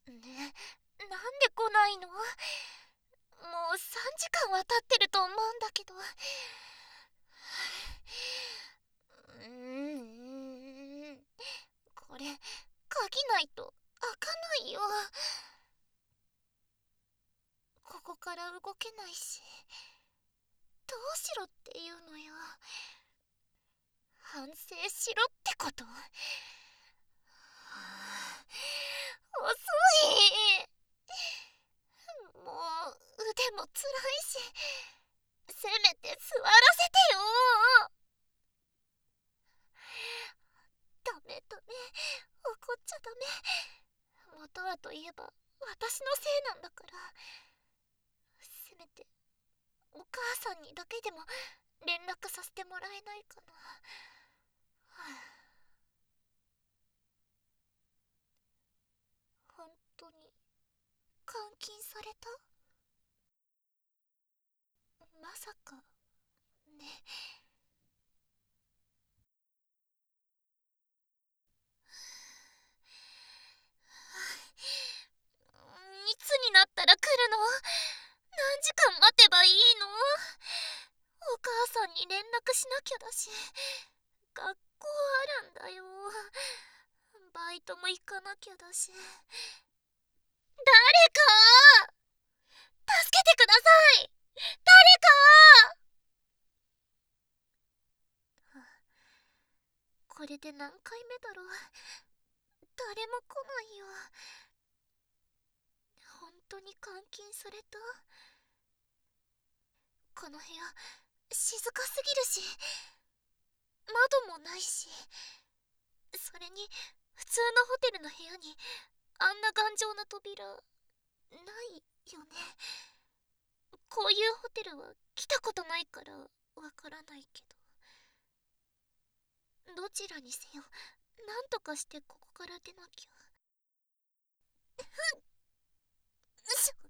ねえ、なんで来ないの？もう3時間は経ってると思うんだけど。これ、鍵ないと開かないよ。ここから動けないし、どうしろっていうのよ。反省しろってこと？遅い。もう腕もつらいし、せめて座らせてよ。ダメダメ、怒っちゃダメ。元はといえば私のせいなんだから。せめてお母さんにだけでも連絡させてもらえないかな。はあ、本当に監禁された？まさかね。いつになったら来るの？何時間待てばいいの？お母さんに連絡しなきゃだし、学校あるんだよ。バイトも行かなきゃだし。誰か助けてください。誰か。これで何回目だろう。誰も来ないよ。本当に監禁された？この部屋静かすぎるし、窓もないし、それに普通のホテルの部屋にあんな頑丈な扉ないよね。こういうホテルは来たことないからわからないけど、どちらにせよなんとかしてここから出なきゃ。しょ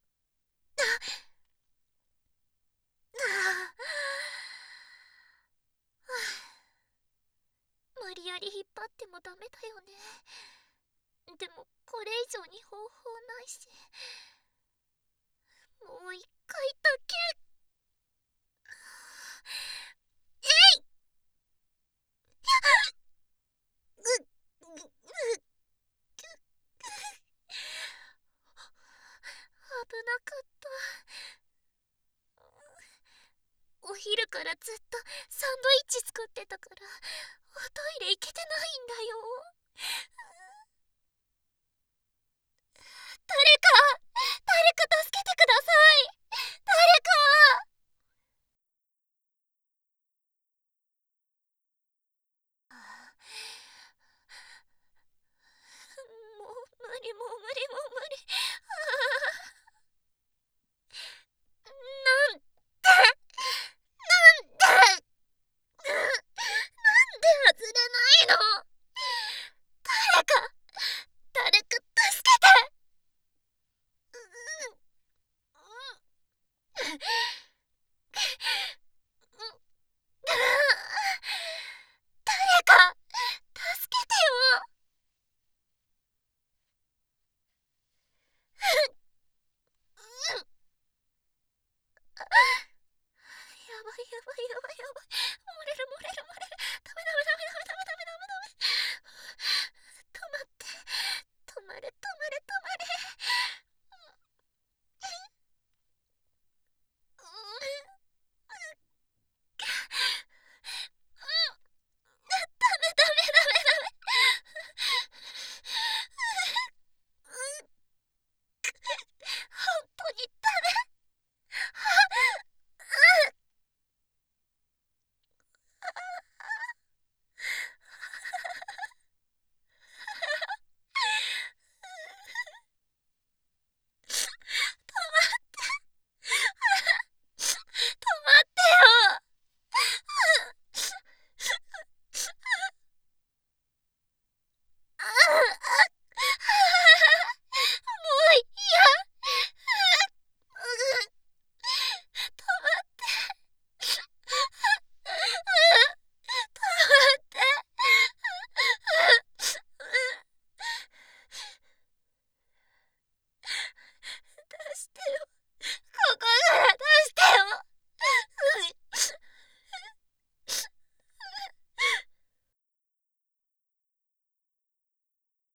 無理やり引っ張ってもダメだよね。でもこれ以上に方法ないし、もう一回だけ。うっぐ危なかった。お昼からずっとサンドイッチ作ってたから、おトイレ行けてないんだよ。